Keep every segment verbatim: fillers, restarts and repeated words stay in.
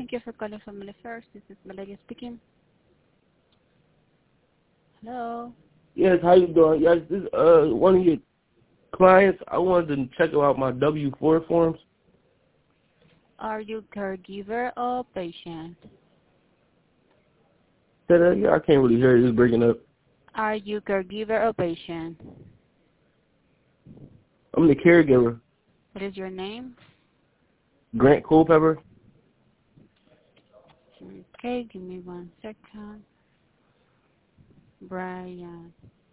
Thank you for calling Family First. This is Valeria speaking. Hello. Yes, how you doing? Yes, this uh one of your clients. I wanted to check out my W four forms. Are you caregiver or patient? Say that again? I can't really hear you. It's breaking up. Are you caregiver or patient? I'm the caregiver. What is your name? Grant Culpepper. Okay, give me one second. Brian.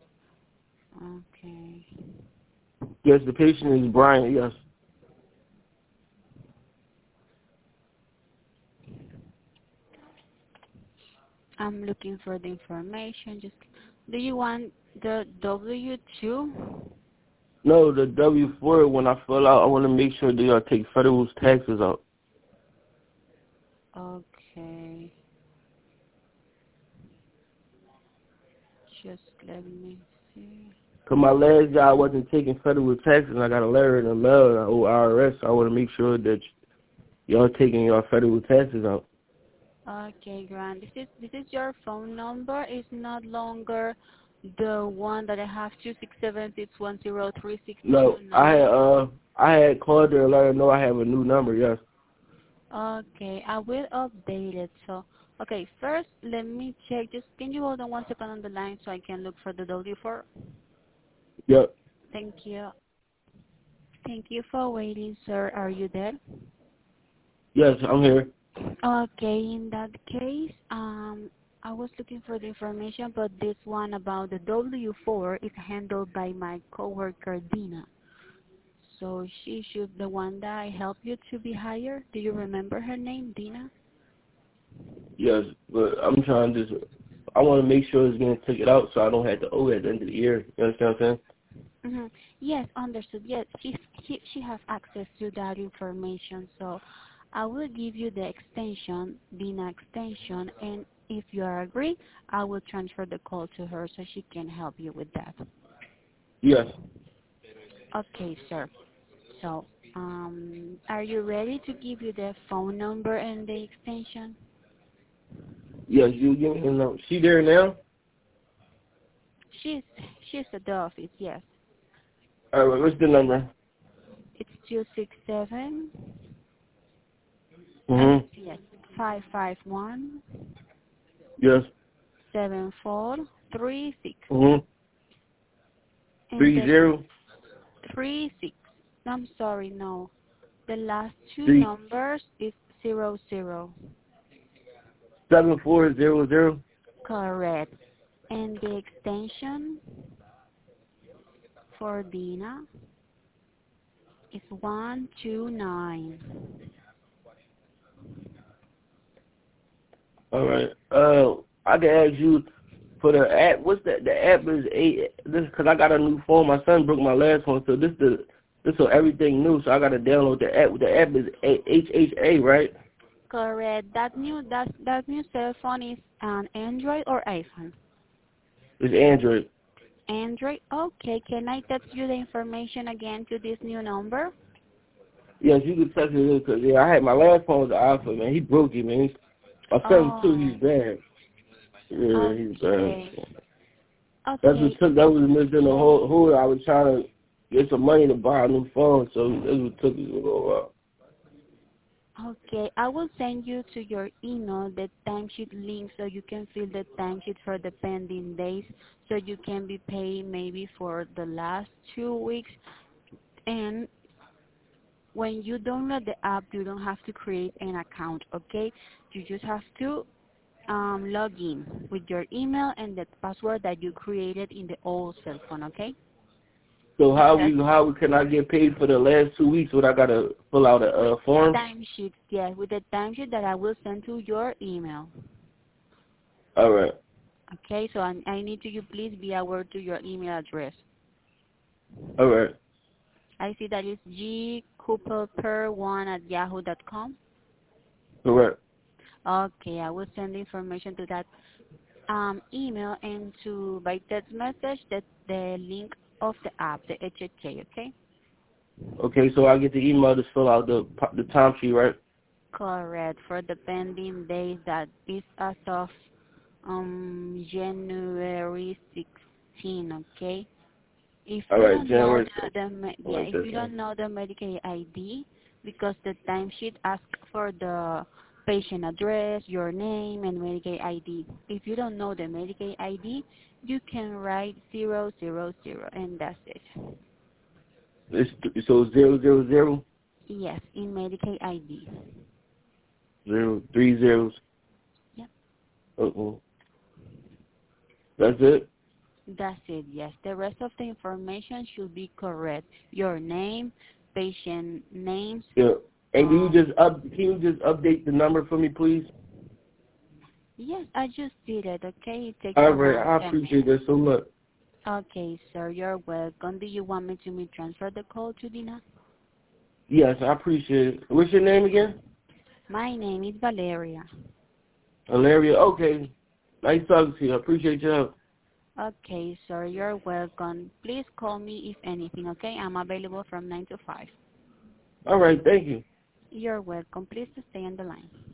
Okay. Yes, the patient is Brian. Yes. I'm looking for the information. Just do you want the W two? No, the W four. When I fill out, I want to make sure that y'all take federal taxes out. Okay. Just let me see. Cause my last job wasn't taking federal taxes, and I got a letter in the mail and I owe I R S. So I want to make sure that y'all taking your federal taxes out. Okay, Grant. This is this is your phone number. It's not longer the one that I have two six seven six one zero three six two No, I had nine. uh I had called her and let her know I have a new number. Yes. Okay, I will update it. So, okay, first let me check. Just can you hold on one second on the line so I can look for the W four? Yep. Thank you. Thank you for waiting, sir. Are you there? Yes, I'm here. Okay, in that case, um, I was looking for the information, but this one about the W four is handled by my coworker Dina. So she should the one that I help you to be hired. Do you remember her name, Dina? Yes, but I'm trying to just I want to make sure it's getting taken out so I don't have to owe it at the end of the year. You understand what I'm saying? Mm-hmm. Yes, understood. Yes, she she she has access to that information. So I will give you the extension, Dina extension, and if you are agree, I will transfer the call to her so she can help you with that. Yes. Okay, sir. So, um, are you ready to give you the phone number and the extension? Yes, you give me the number. She there now? She's she's at the office. Yes, All right, what's the number? it's two six seven. Mhm. Yes, five five one Yes. seven four three six. Mhm. And Three the zero three six. I'm sorry, no. The last two three numbers is zero zero. seven four zero zero. Correct. And the extension for Dina is one two nine. All right. Uh, I can ask you for the app. What's that? The app is eight. This because I got a new phone. My son broke my last one, so this the this so everything new. So I got to download the app. The app is H H A, right? Correct. That new that that new cell phone is an Android or iPhone? It's Android. Android. Okay. Can I text you the information again to this new number? Yes, you can text it because yeah, I had my last phone was the iPhone, man. He broke it, man. My son too. Oh. He's bad. Yeah, he's bad. Okay. That's what Okay. took. That was missing the whole. Whole. I was trying to get some money to buy a new phone, so that's what took us a little while. Okay, I will send you to your email the timesheet link so you can fill the timesheet for the pending days so you can be paid maybe for the last two weeks. And when you download the app, you don't have to create an account, okay? You just have to um, log in with your email and the password that you created in the old cell phone, okay? So And how that's we how we can I get paid for the last two weeks? Would I gotta fill out a uh, form? timesheet, yeah, with the timesheet that I will send to your email. All right. Okay, so I, I need to you please be aware to your email address. All right. I see that is g cooper per one at yahoo dot com. Correct. Okay, I will send the information to that um, email and to by text message that the link of the app, the H H A. Okay. Okay, so I get the email to fill out the the time sheet, right? Correct. For the pending days that is as of um January sixteenth, okay? If All you right, don't know January. the, the me- All yeah, right, if that's you fine. don't know the Medicaid I D, because the timesheet asks for the patient address, your name, and Medicaid I D. If you don't know the Medicaid I D, you can write zero zero zero, and that's it. It's so zero zero zero Yes, in Medicaid I D. zero three zeros. Yep, Uh-uh. That's it. that's it. Yes, the rest of the information should be correct. Your name, patient names. Yeah. And can you Um, just up? Can you just update the number for me, please? yes, I just did it. Okay, it takes All right. around I ten appreciate minutes. that so much. Okay, sir, you're welcome. Do you want me to me transfer the call to Dina? Yes, I appreciate it. What's your name again? My name is Valeria. Valeria. Okay. Nice talking to you. I appreciate your help. Okay, sir, you're welcome. Please call me if anything, okay? I'm available from nine to five. All right. Thank you. You're welcome. Please stay on the line.